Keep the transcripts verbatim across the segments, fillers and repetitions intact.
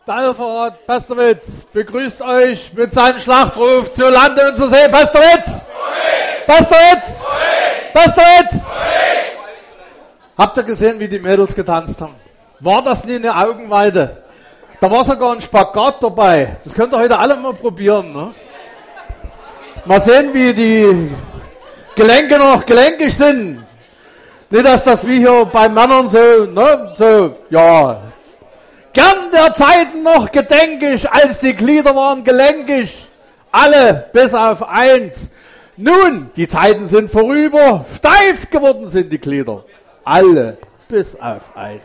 Der Alferrat Pestowitz begrüßt euch mit seinem Schlachtruf zu Lande und zur See. Pestowitz! Pestowitz! Pestowitz! Habt ihr gesehen, wie die Mädels getanzt haben? War das nie eine Augenweide? Da war sogar ein Spagat dabei. Das könnt ihr heute alle mal probieren. Ne? Mal sehen, wie die Gelenke noch gelenkig sind. Nicht, dass das wie hier bei Männern so, ne, so, ja, gern der Zeiten noch gedenkig, als die Glieder waren gelenkig. Alle, bis auf eins. Nun, die Zeiten sind vorüber, steif geworden sind die Glieder. Alle, bis auf eins.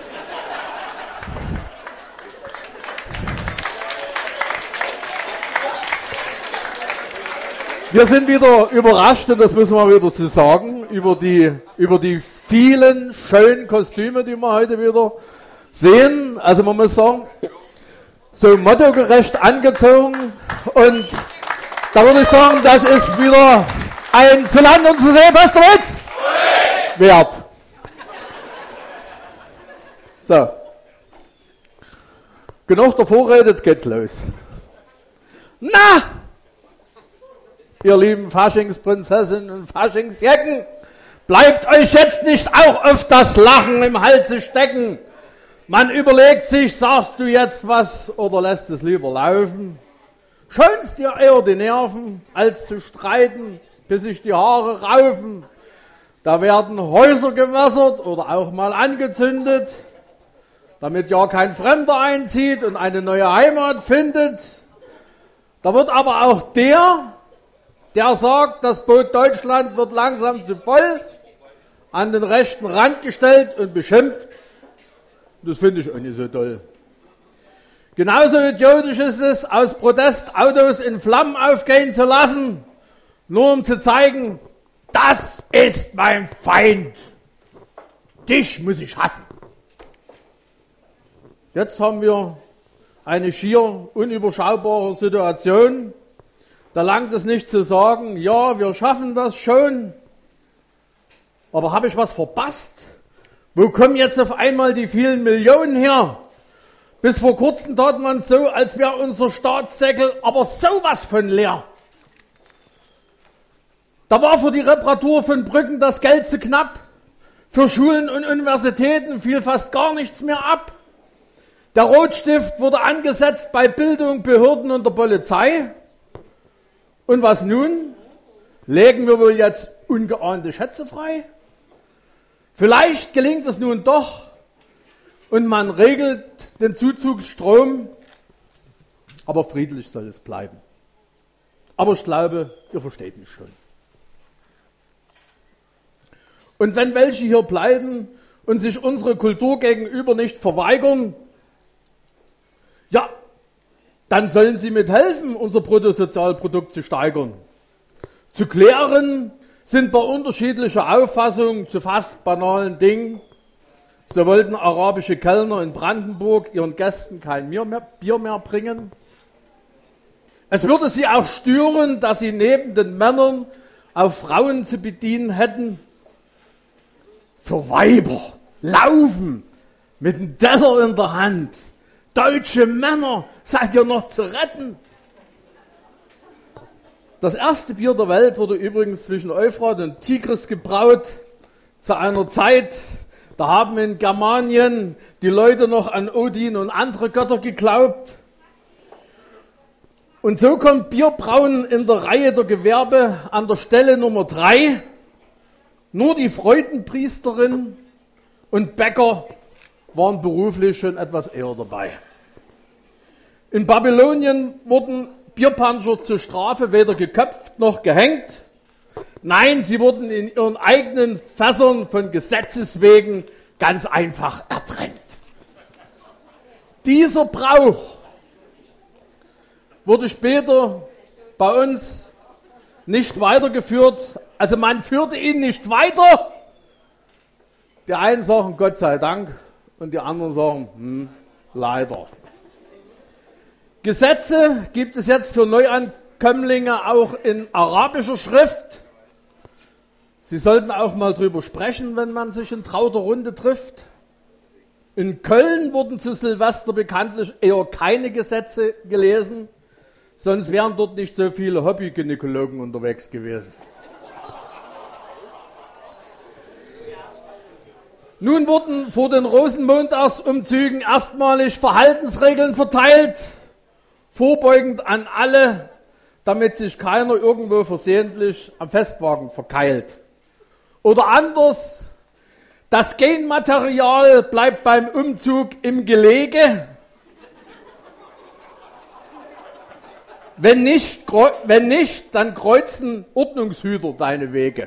Wir sind wieder überrascht, und das müssen wir wieder so sagen, über die, über die vielen schönen Kostüme, die wir heute wieder sehen. Also man muss sagen, so mottogerecht angezogen, und da würde ich sagen, das ist wieder ein zu Land und zu See, Pestowitz wert. So. Genug der Vorrede, jetzt geht's los. Na! Ihr lieben Faschingsprinzessinnen und Faschingsjecken, bleibt euch jetzt nicht auch auf das Lachen im Halse stecken. Man überlegt sich, sagst du jetzt was oder lässt es lieber laufen? Schonst dir eher die Nerven, als zu streiten, bis sich die Haare raufen. Da werden Häuser gewässert oder auch mal angezündet, damit ja kein Fremder einzieht und eine neue Heimat findet. Da wird aber auch der, der sagt, das Boot Deutschland wird langsam zu voll, an den rechten Rand gestellt und beschimpft. Das finde ich auch nicht so toll. Genauso idiotisch ist es, aus Protest Autos in Flammen aufgehen zu lassen, nur um zu zeigen, das ist mein Feind. Dich muss ich hassen. Jetzt haben wir eine schier unüberschaubare Situation. Da langt es nicht zu sagen, ja, wir schaffen das schon. Aber habe ich was verpasst? Wo kommen jetzt auf einmal die vielen Millionen her? Bis vor kurzem tat man so, als wäre unser Staatssäckel aber sowas von leer. Da war für die Reparatur von Brücken das Geld zu knapp. Für Schulen und Universitäten fiel fast gar nichts mehr ab. Der Rotstift wurde angesetzt bei Bildung, Behörden und der Polizei. Und was nun? Legen wir wohl jetzt ungeahnte Schätze frei? Vielleicht gelingt es nun doch und man regelt den Zuzugsstrom, aber friedlich soll es bleiben. Aber ich glaube, ihr versteht mich schon. Und wenn welche hier bleiben und sich unsere Kultur gegenüber nicht verweigern, ja, dann sollen sie mithelfen, unser Bruttosozialprodukt zu steigern. Zu klären sind bei unterschiedlicher Auffassung zu fast banalen Dingen. So wollten arabische Kellner in Brandenburg ihren Gästen kein Bier mehr, Bier mehr bringen. Es würde sie auch stören, dass sie neben den Männern auf Frauen zu bedienen hätten. Für Weiber laufen mit dem Teller in der Hand. Deutsche Männer, seid ihr noch zu retten? Das erste Bier der Welt wurde übrigens zwischen Euphrat und Tigris gebraut, zu einer Zeit, da haben in Germanien die Leute noch an Odin und andere Götter geglaubt. Und so kommt Bierbrauen in der Reihe der Gewerbe an der Stelle Nummer drei. Nur die Freudenpriesterin und Bäcker waren beruflich schon etwas eher dabei. In Babylonien wurden Bierpanscher zur Strafe weder geköpft noch gehängt. Nein, sie wurden in ihren eigenen Fässern von Gesetzes wegen ganz einfach ertränkt. Dieser Brauch wurde später bei uns nicht weitergeführt. Also man führte ihn nicht weiter. Die einen sagen Gott sei Dank und die anderen sagen hm, leider. Gesetze gibt es jetzt für Neuankömmlinge auch in arabischer Schrift. Sie sollten auch mal drüber sprechen, wenn man sich in trauter Runde trifft. In Köln wurden zu Silvester bekanntlich eher keine Gesetze gelesen, sonst wären dort nicht so viele Hobbygynäkologen unterwegs gewesen. Nun wurden vor den Rosenmontagsumzügen erstmalig Verhaltensregeln verteilt, vorbeugend an alle, damit sich keiner irgendwo versehentlich am Festwagen verkeilt. Oder anders, das Genmaterial bleibt beim Umzug im Gelege. Wenn nicht, wenn nicht, dann kreuzen Ordnungshüter deine Wege.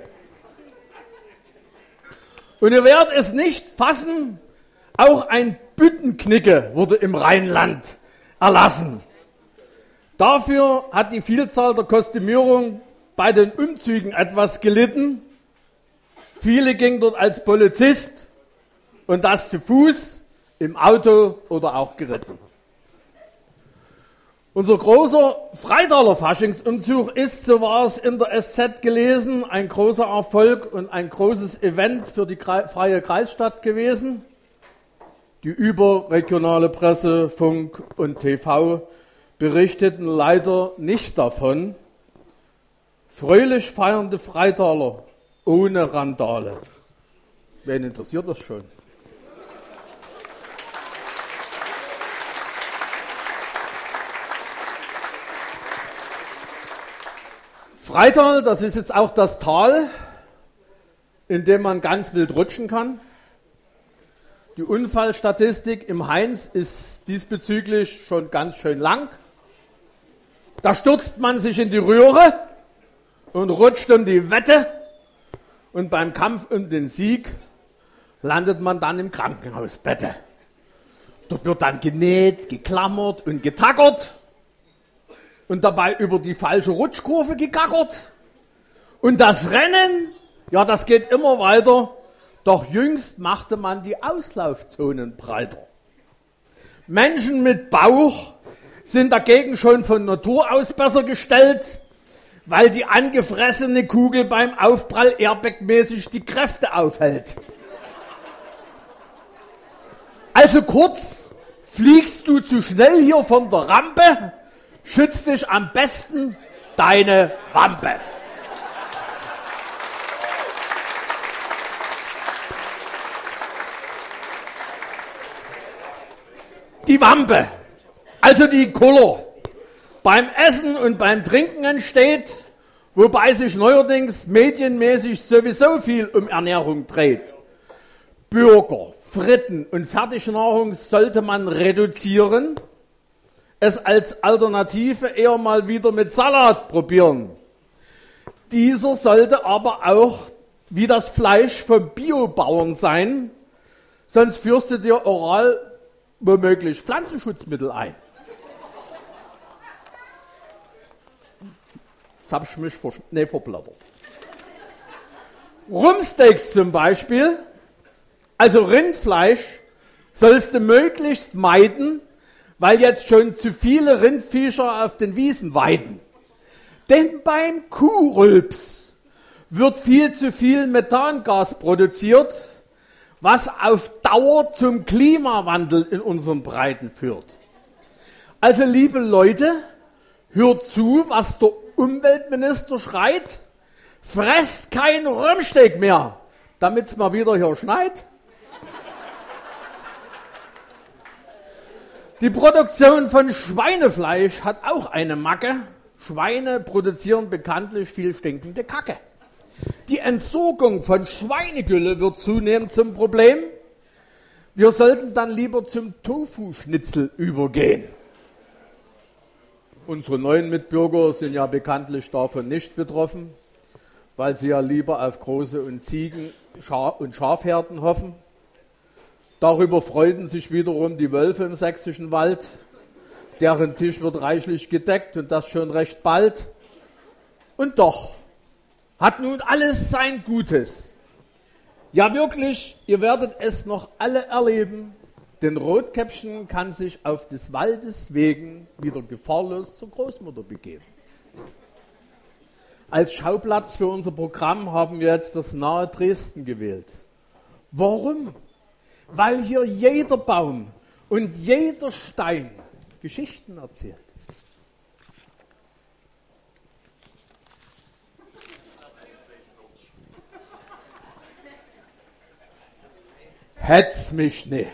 Und ihr werdet es nicht fassen, auch ein Büttenknicke wurde im Rheinland erlassen. Dafür hat die Vielzahl der Kostümierung bei den Umzügen etwas gelitten. Viele gingen dort als Polizist und das zu Fuß, im Auto oder auch geritten. Unser großer Freitaler Faschingsumzug ist, so war es in der S Z gelesen, ein großer Erfolg und ein großes Event für die freie Kreisstadt gewesen. Die überregionale Presse, Funk und T V berichteten leider nicht davon. Fröhlich feiernde Freitaler ohne Randale. Wen interessiert das schon? Freital, das ist jetzt auch das Tal, in dem man ganz wild rutschen kann. Die Unfallstatistik im Hainz ist diesbezüglich schon ganz schön lang. Da stürzt man sich in die Röhre und rutscht um die Wette. Und beim Kampf um den Sieg landet man dann im Krankenhausbette. Dort wird dann genäht, geklammert und getackert. Und dabei über die falsche Rutschkurve gegackert. Und das Rennen, ja, das geht immer weiter. Doch jüngst machte man die Auslaufzonen breiter. Menschen mit Bauch sind dagegen schon von Natur aus besser gestellt, weil die angefressene Kugel beim Aufprall airbagmäßig die Kräfte aufhält. Also kurz, fliegst du zu schnell hier von der Rampe, schützt dich am besten deine Wampe. Die Wampe, also die Kuller, beim Essen und beim Trinken entsteht, wobei sich neuerdings medienmäßig sowieso viel um Ernährung dreht. Burger, Fritten und Fertignahrung sollte man reduzieren, es als Alternative eher mal wieder mit Salat probieren. Dieser sollte aber auch wie das Fleisch vom Biobauern sein, sonst führst du dir oral womöglich Pflanzenschutzmittel ein. Jetzt habe ich mich ver nee, verblättert. Rumpsteaks zum Beispiel, also Rindfleisch, sollst du möglichst meiden, weil jetzt schon zu viele Rindviecher auf den Wiesen weiden. Denn beim Kuhrülps wird viel zu viel Methangas produziert, was auf Dauer zum Klimawandel in unseren Breiten führt. Also liebe Leute, hört zu, was der Umweltminister schreit. Fresst kein Rumpsteak mehr, damit es mal wieder hier schneit. Die Produktion von Schweinefleisch hat auch eine Macke. Schweine produzieren bekanntlich viel stinkende Kacke. Die Entsorgung von Schweinegülle wird zunehmend zum Problem. Wir sollten dann lieber zum Tofu-Schnitzel übergehen. Unsere neuen Mitbürger sind ja bekanntlich davon nicht betroffen, weil sie ja lieber auf Große und Ziegen und Schafherden hoffen. Darüber freuten sich wiederum die Wölfe im sächsischen Wald. Deren Tisch wird reichlich gedeckt und das schon recht bald. Und doch hat nun alles sein Gutes. Ja wirklich, ihr werdet es noch alle erleben, denn Rotkäppchen kann sich auf des Waldes wegen wieder gefahrlos zur Großmutter begeben. Als Schauplatz für unser Programm haben wir jetzt das nahe Dresden gewählt. Warum? weil hier jeder Baum und jeder Stein Geschichten erzählt. Hetz mich nicht.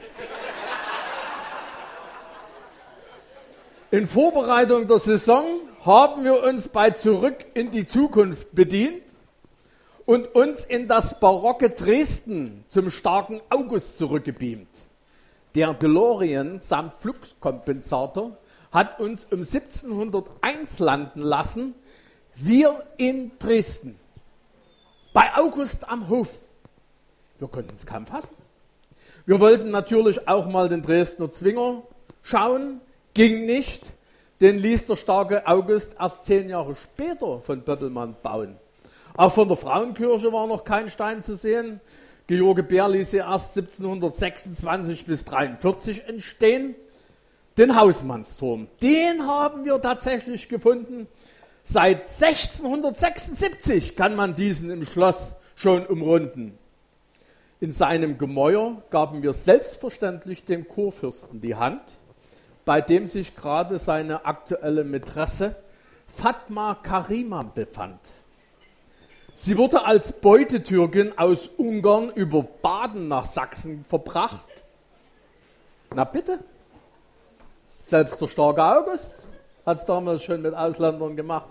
In Vorbereitung der Saison haben wir uns bei Zurück in die Zukunft bedient und uns in das barocke Dresden zum starken August zurückgebeamt. Der DeLorean samt Fluxkompensator hat uns um siebzehnhunderteins landen lassen, wir in Dresden, bei August am Hof. Wir konnten es kaum fassen. Wir wollten natürlich auch mal den Dresdner Zwinger schauen, ging nicht, den ließ der starke August erst zehn Jahre später von Böppelmann bauen. Auch von der Frauenkirche war noch kein Stein zu sehen. George Bär ließ sie erst siebzehnhundertsechsundzwanzig bis dreiundvierzig entstehen. Den Hausmannsturm, den haben wir tatsächlich gefunden. Seit sechzehnhundertsechsundsiebzig kann man diesen im Schloss schon umrunden. In seinem Gemäuer gaben wir selbstverständlich dem Kurfürsten die Hand, bei dem sich gerade seine aktuelle Mätresse Fatma Karima befand. Sie wurde als Beutetürkin aus Ungarn über Baden nach Sachsen verbracht. Na bitte, selbst der starke August hat es damals schon mit Ausländern gemacht.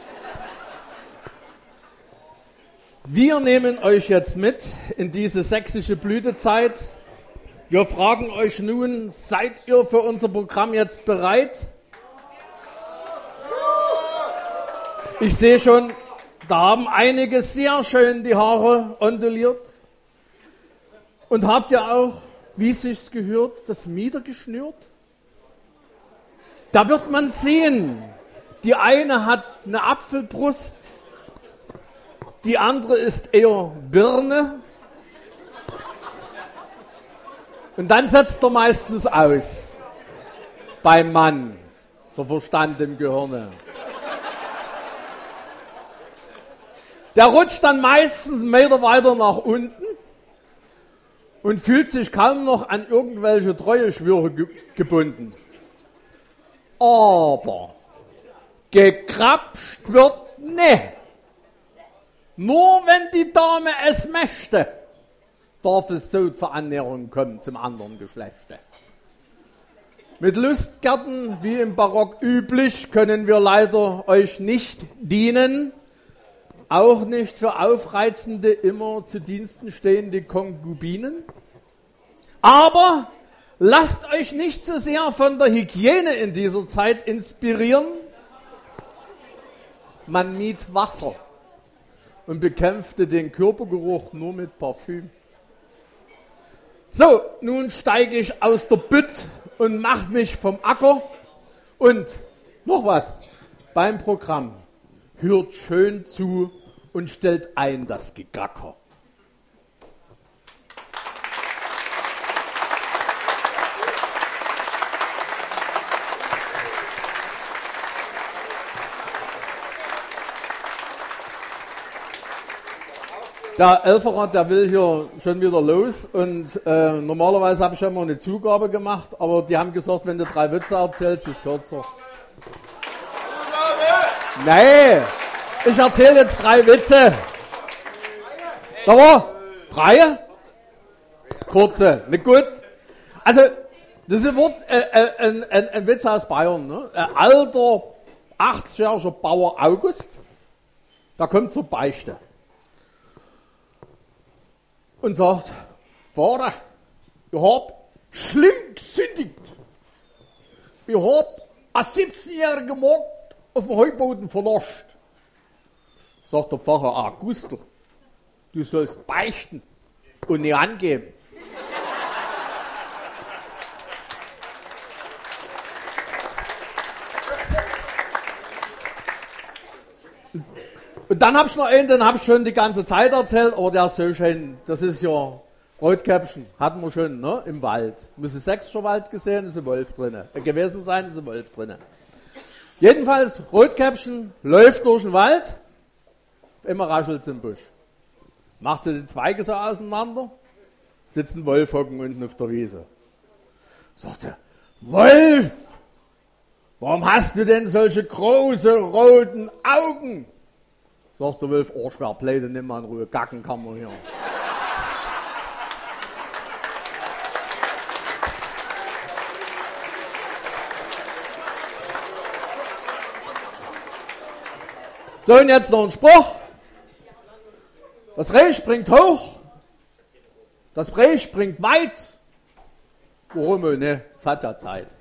Wir nehmen euch jetzt mit in diese sächsische Blütezeit. Wir fragen euch nun, seid ihr für unser Programm jetzt bereit? Ich sehe schon, da haben einige sehr schön die Haare onduliert. Und habt ihr auch, wie es sich gehört, das Mieder geschnürt? Da wird man sehen, die eine hat eine Apfelbrust, die andere ist eher Birne. Und dann setzt er meistens aus. Beim Mann. Der Verstand im Gehirn. Der rutscht dann meistens einen Meter weiter nach unten und fühlt sich kaum noch an irgendwelche Treueschwüre ge- gebunden. Aber gekrapscht wird nicht. Nur wenn die Dame es möchte, darf es so zur Annäherung kommen zum anderen Geschlechte. Mit Lustgärten, wie im Barock üblich, können wir leider euch nicht dienen. Auch nicht für aufreizende, immer zu Diensten stehende Konkubinen. Aber lasst euch nicht so sehr von der Hygiene in dieser Zeit inspirieren. Man mied Wasser und bekämpfte den Körpergeruch nur mit Parfüm. So, nun steige ich aus der Bütt und mache mich vom Acker. Und noch was beim Programm. Hört schön zu und stellt ein das Gegacker. Der Elferer, der will hier schon wieder los und äh, normalerweise habe ich ja immer eine Zugabe gemacht, aber die haben gesagt, wenn du drei Witze erzählst, ist kürzer. Nee, ich erzähle jetzt drei Witze. Da war drei? Kurze, nicht gut. Also, das ist ein, Wort, äh, äh, ein, ein, ein Witz aus Bayern. Ne? Ein alter, achtzigjähriger Bauer August, der kommt zur Beichte. Und sagt, Vater, ich hab schlimm gesündigt. Ich hab einen siebzehnjährigen Magd auf dem Heuboden vernascht. Sagt der Pfarrer, ah, Guster, du sollst beichten und nicht angeben. Und dann hab ich noch einen, den hab ich schon die ganze Zeit erzählt, aber der ist so schön, das ist ja Rotkäppchen, hatten wir schon, ne, im Wald. Muss ein sächsischer Wald gesehen, ist ein Wolf drinne. Äh, gewesen sein, ist ein Wolf drinne. Jedenfalls, Rotkäppchen läuft durch den Wald, immer raschelt es im Busch. Macht sie die Zweige so auseinander sitzt ein Wolfhocken unten auf der Wiese. Sagt sie, Wolf, warum hast du denn solche große roten Augen? Sagt der Wolf, oh, schwer Pläte, nimm mal in Ruhe, gacken kann man hier. So, und jetzt noch ein Spruch. Das Reh springt hoch, das Reh springt weit. Warum? Ne, es hat ja Zeit.